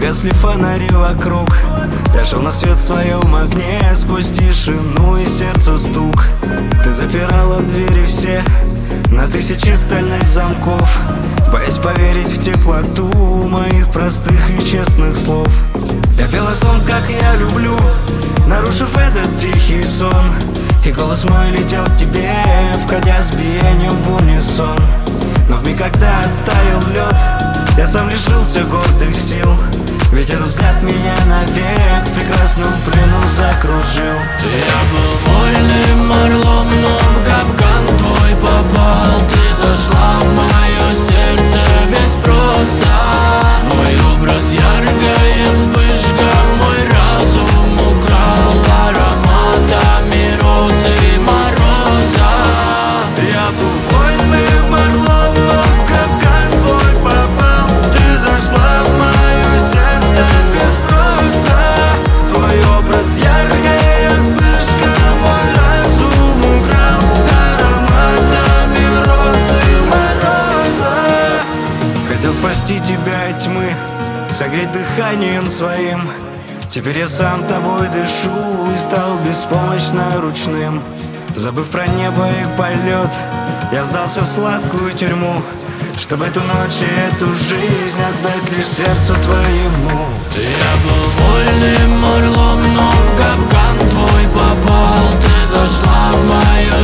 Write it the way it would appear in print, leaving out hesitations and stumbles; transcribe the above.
Погасли фонари вокруг. Я шел на свет в твоем огне, сквозь тишину и сердце стук. Ты запирала двери все на тысячи стальных замков, боясь поверить в теплоту моих простых и честных слов. Я пел о том, как я люблю, нарушив этот тихий сон. И голос мой летел к тебе, входя с биением в унисон. Но вмиг, когда оттаял лед, я сам лишился гордых сил. Ведь этот взгляд меня навек в прекрасном плену закружил. Я был вольным орлом, но в капкан твой попал. Ты зашла в мое сердце без спроса. Мой образ яркая вспышка, мой разум украл ароматами розы и мороза. Я был вольным орлом, но в капкан твой попал. Ты зашла в мое сердце без спроса. Твой образ яркая вспышка, мой разум украл ароматами розы и мороза. Хотел спасти тебя от тьмы, согреть дыханием своим. Теперь я сам тобой дышу и стал беспомощно ручным. Забыв про небо и полет, я сдался в сладкую тюрьму, чтобы эту ночь и эту жизнь отдать лишь сердцу твоему. Я был вольным орлом, но в капкан твой попал. Ты зашла в мое